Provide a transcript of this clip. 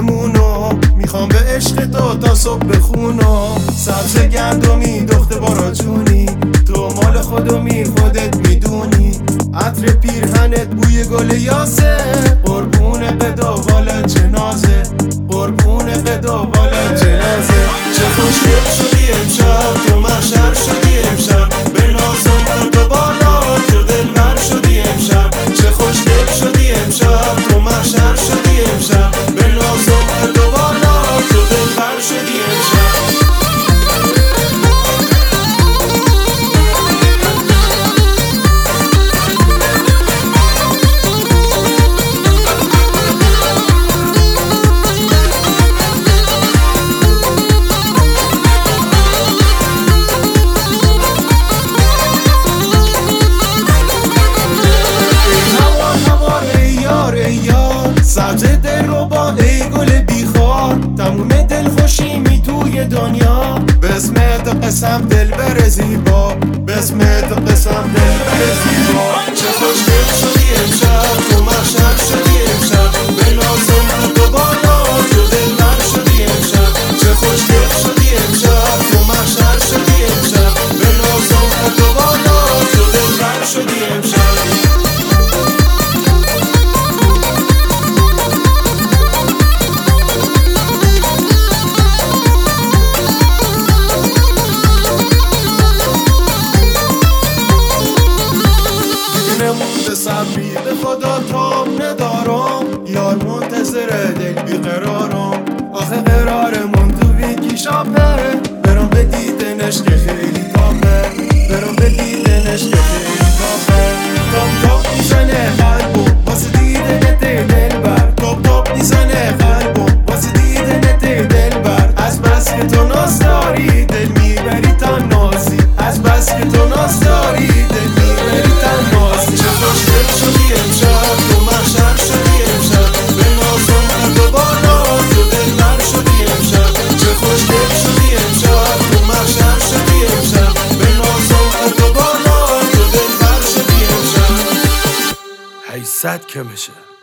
بمونم، میخوام به عشق تا صبح بخونم. سبز گندمی دخت باراجونی، تو مال خودمی خودت میدونی. عطر پیرهنت بوی گل یاسه، قربونه به دوال جنازه، قربونه به دوال جنازه. چه خوشگل شدی امشب، تو محشر شدی امشب، به نازم تو بالا تو دلبر شدی امشب. چه خوشگل شدی امشب، تو محشر شدی امشب، به نازم تو بالا تو دلبر شدی امشب. سبز دل رو با ای گل بیخار، تموم دل خوشیمی توی دنیا. بسمت قسم دل بر زیبا، بسمت قسم دل بر زیبا. چه خوشگل شدی امشب، تو محشر شدی امشب، به نازم تو بالا تو دلبر شدی امشب. چه خوشگل شدی امشب، تو محشر شدی امشب، به نازم تو بالا تو دلبر شدی امشب. صبری به خدا تاب ندارم، یار منتظر دل بیقرارم. آخه قرارمون تو ویکی شاپه، برام به دیدنش که خیلی تاپه، برام به دیدنش که خیلی تاپه. تاپ تاپ میزنه قلبم واسه دیدنت دلبر، تاپ تاپ میزنه قلبم واسه دیدنت دلبر. از بس که تو ناز داری دل میبری تنازی، از بس که تو ناز داری دل میبری تنازی. چه خوشگل شدی امشب، تو محشر شدی امشب، به نازم تو بالا تو دلبر شدی امشب. چه خوشگل شدی امشب، تو محشر شدی امشب، به نازم تو بالا تو دلبر شدی امشب. 800 کمشه.